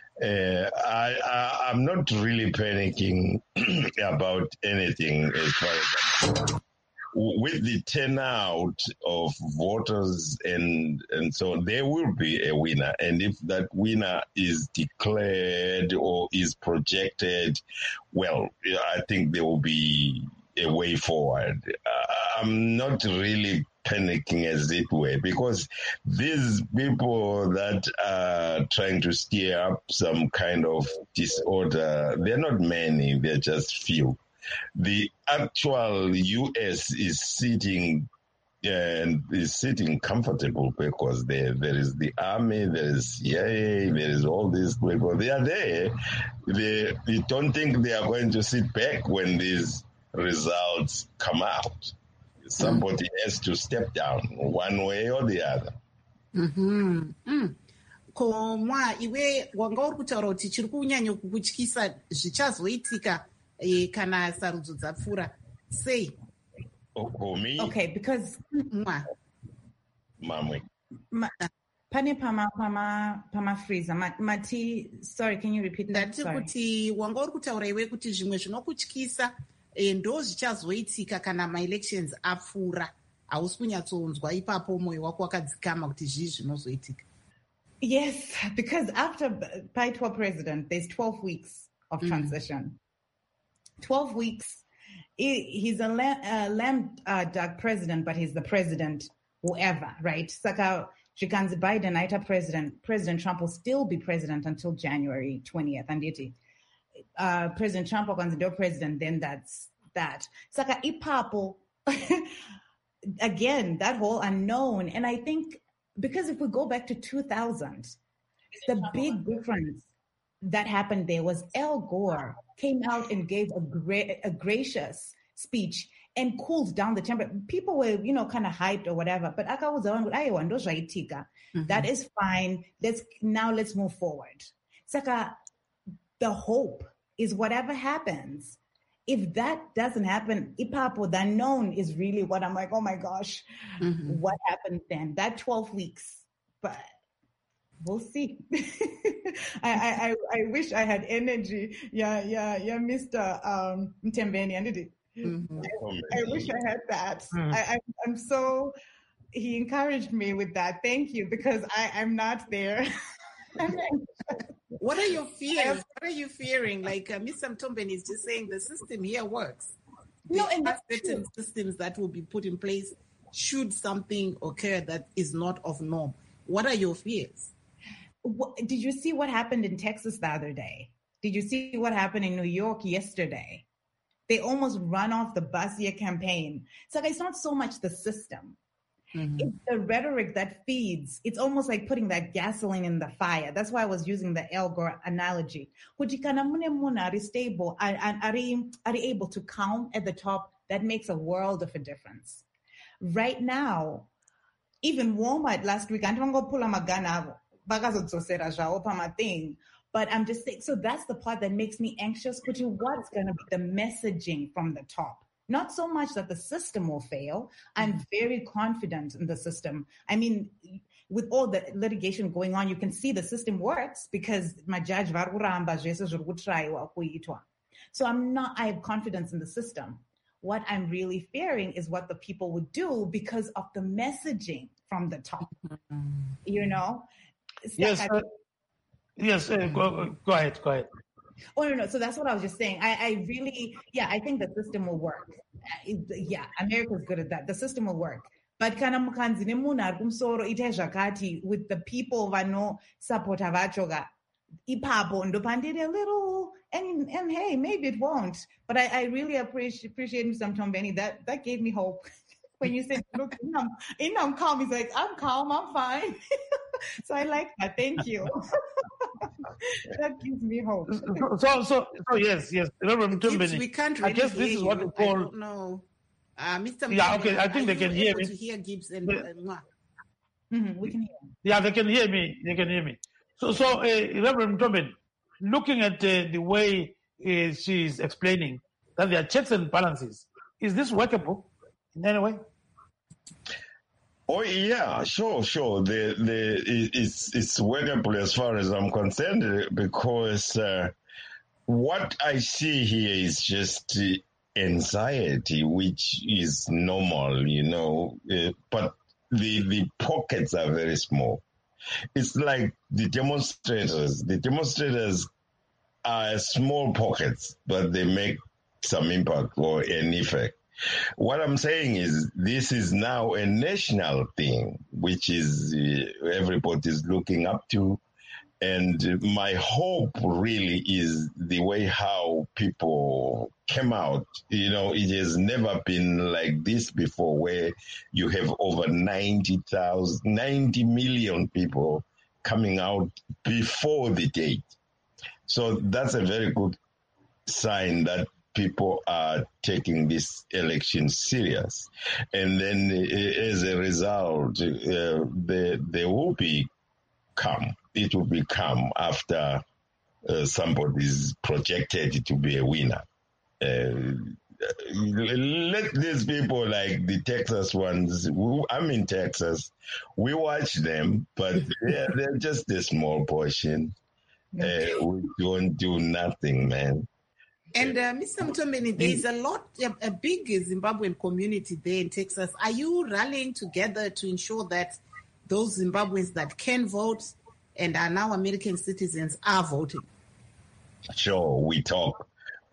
I'm not really panicking about anything as far as with the turnout of voters and so on, there will be a winner. And if that winner is declared or is projected, well, I think there will be a way forward. I'm not really panicking, as it were, because these people that are trying to stir up some kind of disorder, they're not many, they're just few. The actual U.S. is sitting comfortable, because there is the army, there is CIA, there is all these people. They are there. You don't think they are going to sit back when these results come out. Somebody has to step down one way or the other. Koma iwe wanga uri kutaura kuti chiri kunyanya kukutyisa zvichazoitika kana sarudzo dzapfuura sei? Okay, because Mamwe. Pane pama freezer. Mati, sorry, can you repeat that? Ndati kuti wanga uri kutaura iwe kuti zvimwe zvinokutyisa ndo zvichazoitika kana ma-elections apfuura. Hausi kunyatsonzwa ipapo mwoyo wako wakadzikama kuti zvii zvinozoitika. Yes, because after Paitwa president, there's 12 weeks of transition. 12 weeks. He's a lame duck president, but he's the president, whoever, right? Saka Shikanzi Biden, Aita President Trump will still be president until January 20th. And President Trump will president, then that's that. Saka ipapo, again, that whole unknown. And I think, because if we go back to 2000, the big difference that happened there was Al Gore came out and gave a gracious speech and cooled down the temperature. People were, kind of hyped or whatever. But that is fine. Let's move forward. Saka, the hope is whatever happens. If that doesn't happen, ipapo, the unknown is really what I'm like, oh my gosh, what happened then? That 12 weeks, but we'll see. I wish I had energy. Yeah, Mr. Mtembeni. I wish I had that. I'm so, he encouraged me with that. Thank you, because I'm not there. What are your fears? What are you fearing? Like Mr. Mtombeni is just saying the system here works. No, and that's certain systems that will be put in place should something occur that is not of norm. What are your fears? Did you see what happened in Texas the other day? Did you see what happened in New York yesterday? They almost run off the Basia campaign. So it's not so much the system. Mm-hmm. It's the rhetoric that feeds. It's almost like putting that gasoline in the fire. That's why I was using the Al Gore analogy. Kuti kana mune munhu ari stable, are able to calm at the top, that makes a world of a difference. Right now, even Walmart last week, andivangopula magana vakazodzosera zvavo pamathing. But I'm just saying, so that's the part that makes me anxious. Kuti, what's going to be the messaging from the top? Not so much that the system will fail. I'm very confident in the system. I mean, with all the litigation going on, you can see the system works because majaji varikuramba zvese zviri kutraiwa kuitwa. So I have confidence in the system. What I'm really fearing is what the people would do because of the messaging from the top. You know? Yes. Yes. Go ahead. Oh, no. So that's what I was just saying. I think the system will work. America's good at that. The system will work. But kana mukanzi nemunhu ari kumusoro ite zvakati with the people vano support vachoga ipapo ndopandiri a little and hey, maybe it won't. But I really appreciate Mr. Mtombeni. That gave me hope. When you said, look, I'm calm. He's like, I'm calm, I'm fine. So I like that. Thank you. That gives me hope. So yes. Reverend Mtombeni, we can't really I guess this is what we call. No, Mr. Mtombeni, yeah, okay. I think they can hear me. To hear Gibbs and we can hear. Yeah, they can hear me. So Reverend Mtombeni, looking at the way she's explaining that there are checks and balances, is this workable in any way? Oh yeah, sure. It's workable as far as I'm concerned because what I see here is just anxiety, which is normal, you know. But the pockets are very small. It's like the demonstrators are small pockets, but they make some impact or an effect. What I'm saying is this is now a national thing, which is everybody's looking up to. And my hope really is the way how people came out. You know, it has never been like this before, where you have over 90 million people coming out before the date. So that's a very good sign that people are taking this election serious. And then as a result, there will be calm. It will become after somebody's projected to be a winner. Let these people like the Texas ones, I'm in Texas, we watch them, but they're just a small portion. We don't do nothing, man. And Mr. Mtombeni, there's a big Zimbabwean community there in Texas. Are you rallying together to ensure that those Zimbabweans that can vote and are now American citizens are voting? Sure, we talk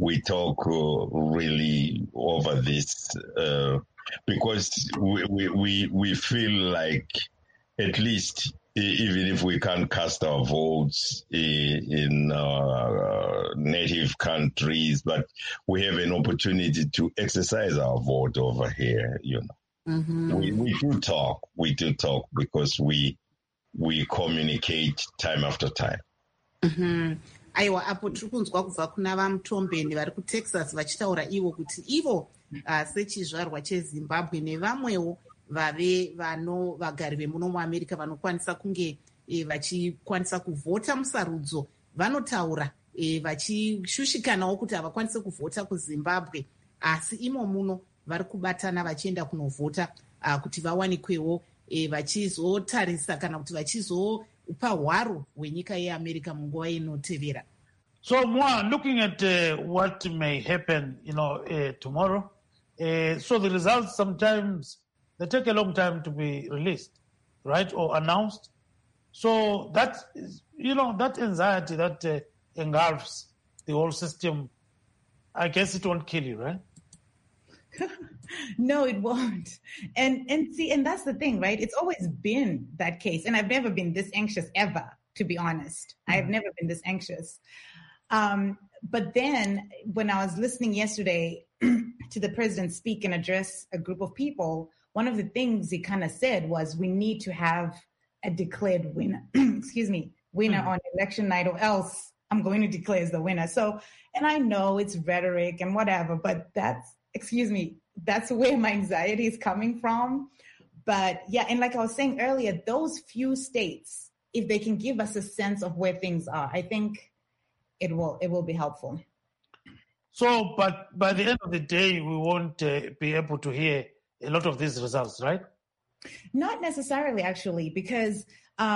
really over this because we feel like at least even if we can't cast our votes in native countries, but we have an opportunity to exercise our vote over here, you know. Mm-hmm. We do talk because we communicate time after time. Mm-hmm. Aiwa, apo tiri kunzwa kubva kuna vaMutombeni vari kuTexas vachitaura ivo kuti ivo sechizvarwa cheZimbabwe nevamwewo vagari vemuno muAmerica vanokwanisa kunge vachikwanisa kuvhota musarudzo vanotaura vachishushikanawo kuti havakwanisi kuvhota kuZimbabwe, asi imo muno vari kubatana vachienda kunovhota kuti vawanikwewo vachizotarisa kana kuti vachizopa hwaro hwenyika yeAmerica munguva inotevera. So more looking at what may happen, tomorrow. So the results sometimes they take a long time to be released, right, or announced. So that that anxiety that engulfs the whole system, I guess it won't kill you, right? No, it won't. And see, and that's the thing, right? It's always been that case. And I've never been this anxious ever, to be honest. I've never been this anxious. But then when I was listening yesterday to the president speak and address a group of people, one of the things he kind of said was we need to have a declared winner, winner on election night, or else I'm going to declare as the winner. So, and I know it's rhetoric and whatever, but that's where my anxiety is coming from. But yeah, and like I was saying earlier, those few states, if they can give us a sense of where things are, I think it will be helpful. So, but by the end of the day, we won't be able to hear a lot of these results, right? Not necessarily, actually, because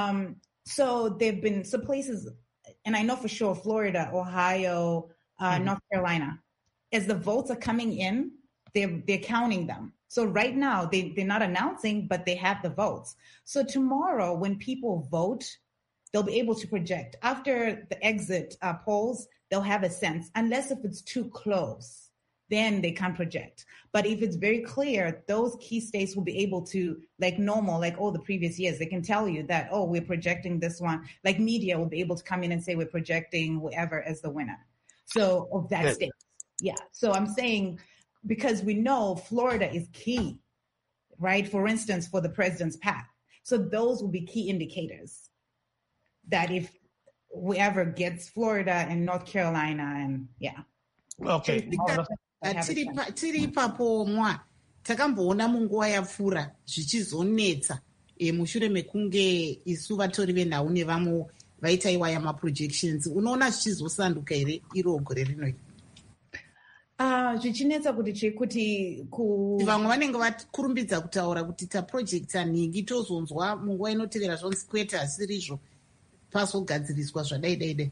so there've been some places, and I know for sure Florida, Ohio, North Carolina, as the votes are coming in, they're counting them. So right now they're not announcing, but they have the votes. So tomorrow when people vote, they'll be able to project. After the exit polls, they'll have a sense, unless if it's too close, then they can't project. But if it's very clear, those key states will be able to, like normal, like all the previous years, they can tell you that, oh, we're projecting this one. Like media will be able to come in and say we're projecting whoever as the winner. So of that state. Yeah. So I'm saying, because we know Florida is key, right? For instance, for the president's path. So those will be key indicators that if whoever gets Florida and North Carolina and Okay. tiri ipapo mwa takamboona munguva yapfuura zvichizonetsa mushure mekunge isu vatori venhau nevamwe vaitaiwa yamaprojections. Unoona zvichizosanduka here iro gore rinoi? Zvichinetsa kuti vamwe vanenge vakurumbidza kutaura kuti taprojecta nhingi tozonzwa munguva inotevera zvonzi kwete hasirizvo pazogadziriswa zvadaidaidai.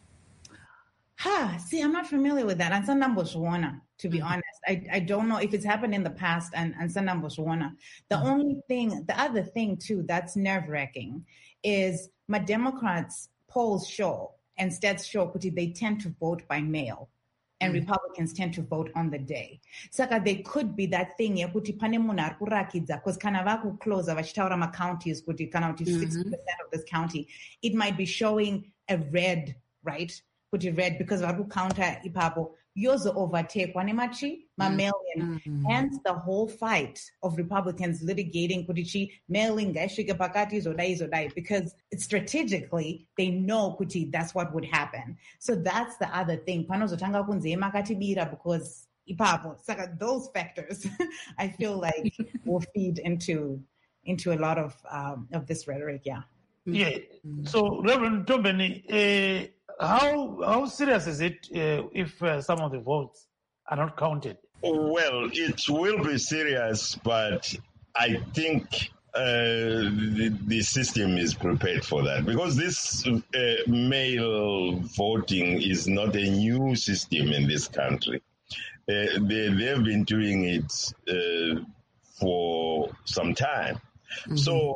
See, I'm not familiar with that. And Sandamboswana, to be honest. I don't know if it's happened in the past and Sandamboswana. The other thing too that's nerve-wracking is my Democrats polls show and stats show they tend to vote by mail. And Republicans tend to vote on the day. Saka there could be that thing yekuti pane munhu ari kurakidza because kana vakuclosa vachitaura macounties kuti kana kuti 60% of this county, it might be showing a red, right? Kuti red because vari kucounter ipapo yozo overtakewa nemachi mail-in. Hence the whole fight of Republicans litigating kuti mail-in ngaisvike pakati izodai because strategically they know kuti that's what would happen. So that's the other thing. Panozotanga kunze makatibira because ipapo. Saka those factors I feel like will feed into a lot of this rhetoric. Yeah. Yeah. So Reverend Tombeni, how serious is it if some of the votes are not counted? Well, it will be serious, but I think the system is prepared for that because this mail voting is not a new system in this country. They've been doing it for some time. So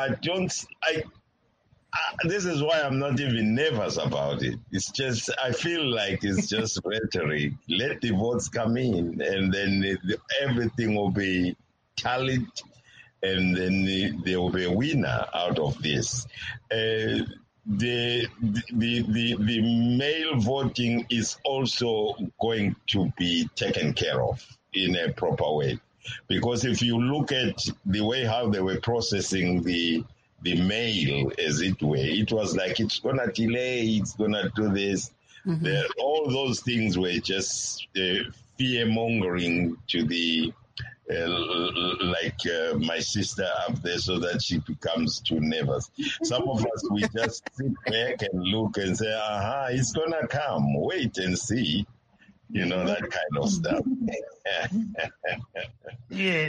this is why I'm not even nervous about it. It's just, I feel like it's just rhetoric. Let the votes come in and then everything will be tallied and then there will be a winner out of this. The mail voting is also going to be taken care of in a proper way. Because if you look at the way how they were processing the mail, as it were, it was like it's going to delay, it's going to do this. All those things were just fear-mongering to the, my sister up there so that she becomes too nervous. Some of us, we just sit back and look and say, it's going to come, wait and see. You know, that kind of stuff. Yeah,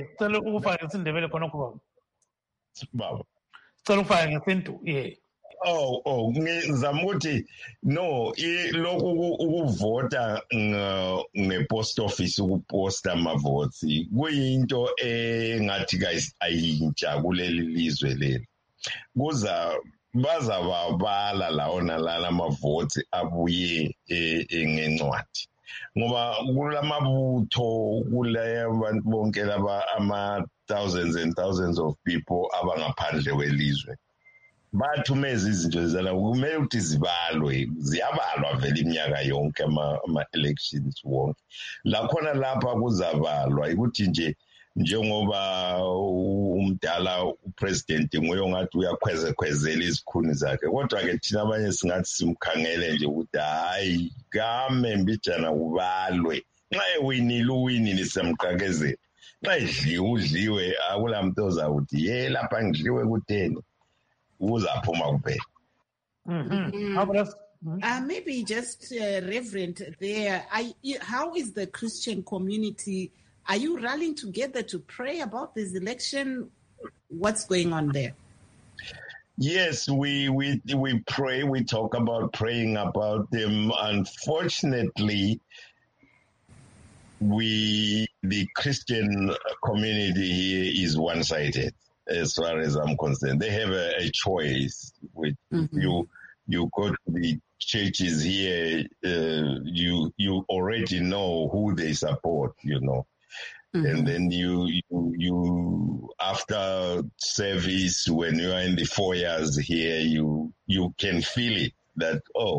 Zamuti, no, loku ukuvota ngepost office ukuposta mavoti kuyinto engathi guys ayintsha kuleli lizwe leli. Bazababala laona lala mavoti abuye ngencwadi. ngoba kulamabutho kulaya abantu bonke laba thousands and thousands of people abangaphandle kwelizwe bathumeza izinto zala kumele ukuthi ziyabalwa vele iminyaka yonke ama-elections wonke lakhona lapha kuzabalwa ukuthi nje njengoba umdala upresident nguye ongathi uyakhwezekhwezela izikhuni zakhe kodwa-ke thina abanye singathi simkhangele nje ukuthi hayi kame mbijana kubalwe nxa ewinile uwinile siyamqakezela nxa edliwe udliwe akula muntu ozawuthi ye lapha ngidliwe kutheni uzaphuma kuphela. Maybe just Reverend there, how is the Christian community? Are you rallying together to pray about this election? What's going on there? Yes, we pray. We talk about praying about them. Unfortunately, the Christian community here is one-sided. As far as I'm concerned, they have a choice. With you go to the churches here, you already know who they support, you know. And then you after service, when you are in the foyers here, you can feel it that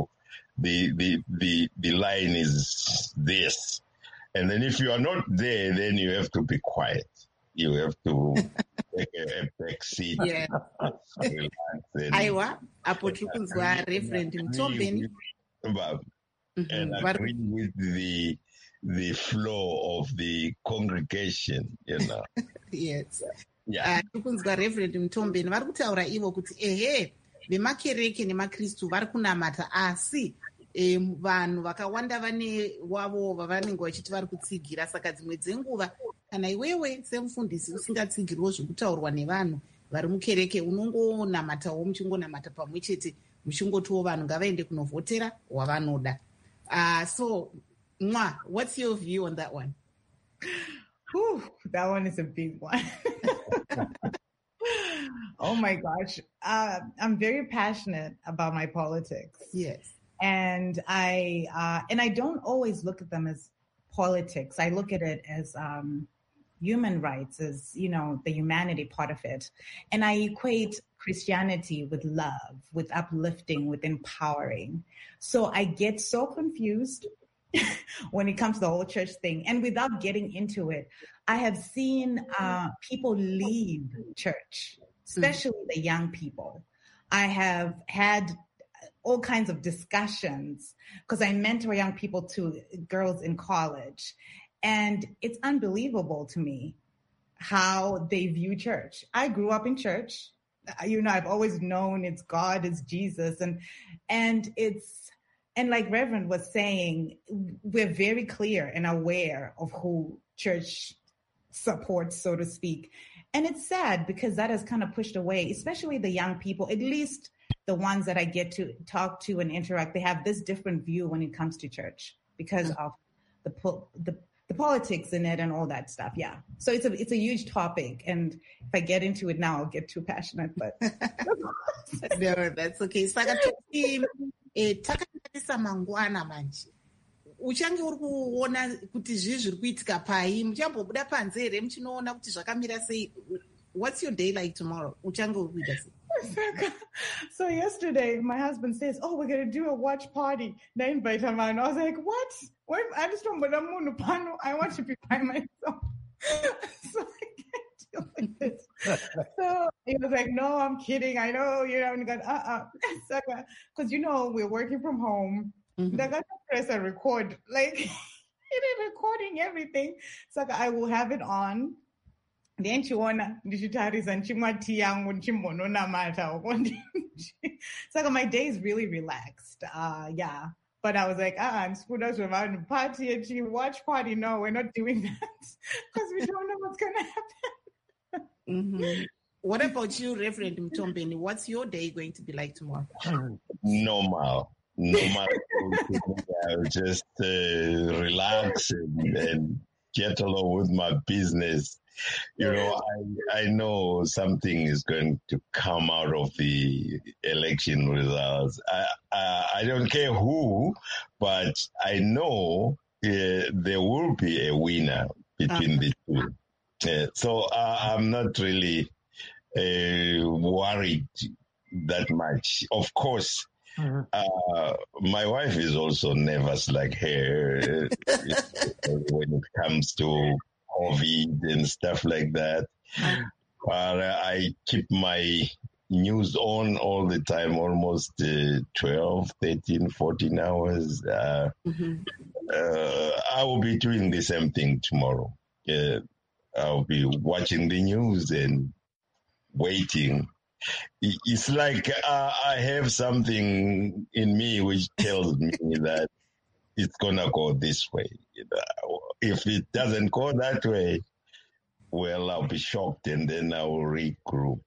the line is this, and then if you are not there, then you have to be quiet. You have to take a back seat. Yeah. Aiwa, apotukunzwa Reverend Mtombeni. And agree with the flow of the congregation, you know. Yes. Yeah. Tukunzwa Reverend Mtombeni vari kutaura ivo kuti vemakereke nemakristu vari kunamata asi vanhu vakawanda vane wavo vavanenge vachiti vari kutsigira saka dzimwe dzenguva kana iwewe semufundisi usingatsigiriwo zvekutaurwa nevanhu vari mukereke unongonamatawo muchingonamata pamwe chete muchingotiwo vanhu ngavaende kunovhotera wavanoda. So Mwa, what's your view on that one? Whew, that one is a big one. Oh my gosh. I'm very passionate about my politics. Yes. And I don't always look at them as politics. I look at it as human rights, as, you know, the humanity part of it. And I equate Christianity with love, with uplifting, with empowering. So I get so confused when it comes to the whole church thing. And without getting into it, I have seen people leave church, especially the young people. I have had all kinds of discussions because I mentor young people too, girls in college. And it's unbelievable to me how they view church. I grew up in church. You know, I've always known it's God, it's Jesus. And like Reverend was saying, we're very clear and aware of who church supports, so to speak. And it's sad because that has kind of pushed away, especially the young people, at least the ones that I get to talk to and interact. They have this different view when it comes to church because of the politics in it and all that stuff. Yeah. So it's a huge topic. And if I get into it now, I'll get too passionate, but no, that's okay. Saka takatarisa mangwana manje. Uchange uri kuona kuti zviri kuitika pai, muchambobuda panze here muchinoona kuti zvakamira sei. What's your day like tomorrow? Uchange uri kuita sei? So yesterday, my husband says, "Oh, we're going to do a watch party." I invite him on. I was like, "What? I just don't I want to be by myself." So I can't deal with this. So he was like, "No, I'm kidding. I know, you know." And because you know we're working from home. They're going to press and record, like recording everything. So I will have it on. Then chiona ndichitarisa nchimwati yangu nchimbononamata. So my day is really relaxed. Yeah. But I was like, I'm supposed to party and watch party. No, we're not doing that because we don't know what's going to happen. What about you, Reverend Mtombeni? What's your day going to be like tomorrow? Normal. I'll just relax and get along with my business. You know, I know something is going to come out of the election results. I don't care who, but I know there will be a winner between the two. So I'm not really worried that much. Of course, my wife is also nervous like her when it comes to COVID and stuff like that. I keep my news on all the time, almost 12, 13, 14 hours. I will be doing the same thing tomorrow. I'll be watching the news and waiting. It's like I have something in me which tells me that it's going to go this way. If it doesn't go that way, well, I'll be shocked and then I will regroup.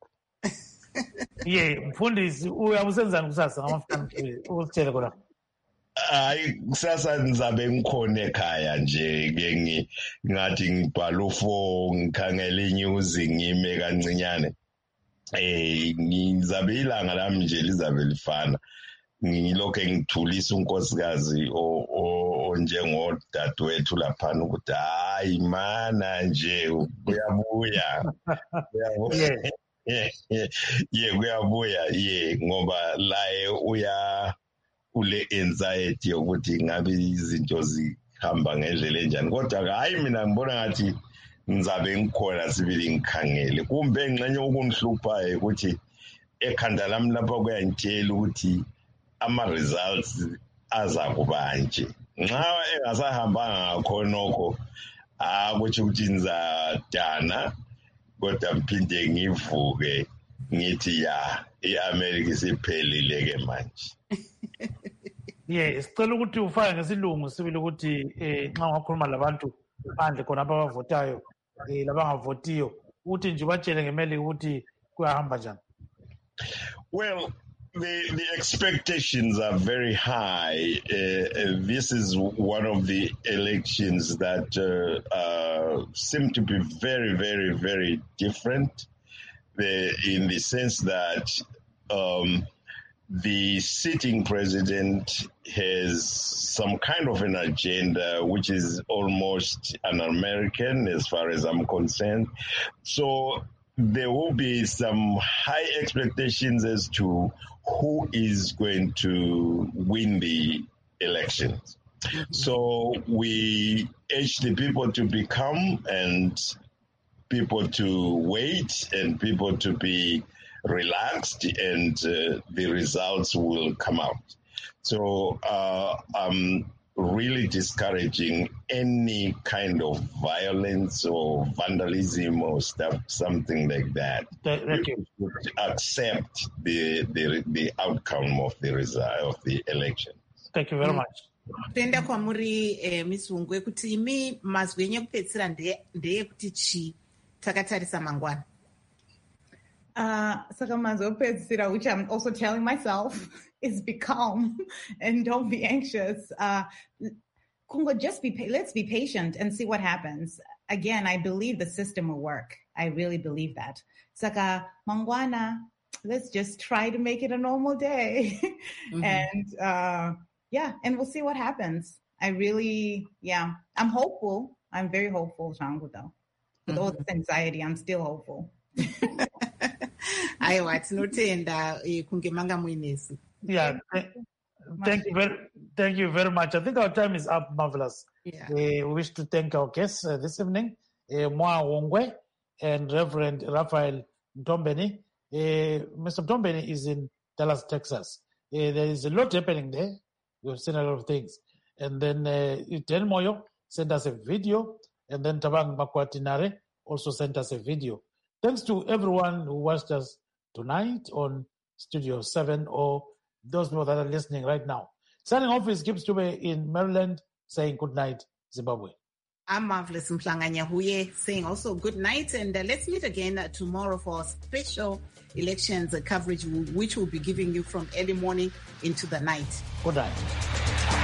Mfundisi uyabusenzani kusasa ngamafana usitshele khona. Hayi kusasa ngizabe ngikhona ekhaya nje ke ngathi ngibhala ufo ngikhangela inews ngime kancinyane. Ngizabe ilanga lami nje lizabe lifana. Ngilokho ngithulisa unkosikazi onjengodadewethu laphana ukuthi hayi mana nje uyabuya. Kuyabuya ngoba laye uya ule anxiety yokuthi ngabe izinto zihamba ngendlela enjani, kodwa hayi mina ngibona ngathi ngizabe ngikhona sibili ngikhangele. Kumbe engxenye okungihluphayo ukuthi ekhanda lami lapha kuyangitshela ukuthi ama-results aza kuba nje. Nxa engasahambanga ngakhonokho akutsho ukuthi ngizadana, kodwa mphinde ngivuke ngithi i-America isiphelile ke manje. Sicela ukuthi ufake ngesilungu sibili ukuthi nxa ungakhuluma labantu phandle khona abavotayo labangavotiyo ukuthi nje batshele ngemeli ukuthi kuyahamba njani. Well, the expectations are very high. This is one of the elections that seem to be very, very, very different in the sense that the sitting president has some kind of an agenda which is almost un-American as far as I'm concerned. So there will be some high expectations as to who is going to win the elections. So we urge the people to be calm and people to wait and people to be relaxed, and the results will come out. So I'm really discouraging any kind of violence or vandalism or something like that. Thank you. Accept the outcome of the result of the election. Thank you very much. Tenda kwamuri Miss Wungwe kuti imi mazwi enye kupedzisira ndeye kuti chi takatarisa mangwana. Saka mazwi opedzisira, which I'm also telling myself, is be calm and don't be anxious. Congo, let's be patient and see what happens. Again, I believe the system will work. I really believe that. Saka mangwana, let's just try to make it a normal day. And and we'll see what happens. I'm hopeful. I'm very hopeful, Shangu, though. With all this anxiety, I'm still hopeful. Aiwa, tinotenda kunge manga muinesi. Thank you very much. I think our time is up, Marvelous. We wish to thank our guests this evening, Moa Wongwe and Reverend Raphael Mtombeni. Mr. Mtombeni is in Dallas, Texas. There is a lot happening there. We've seen a lot of things. And then Iten Moyo sent us a video, and then Tabang Makwatinare also sent us a video. Thanks to everyone who watched us tonight on Studio 7 or those people that are listening right now. Signing off is Gibbs Dube in Maryland, saying good night, Zimbabwe. I'm Marvelous Mplanganya Huye saying also good night, and let's meet again tomorrow for special elections coverage, which we'll be giving you from early morning into the night. Good night.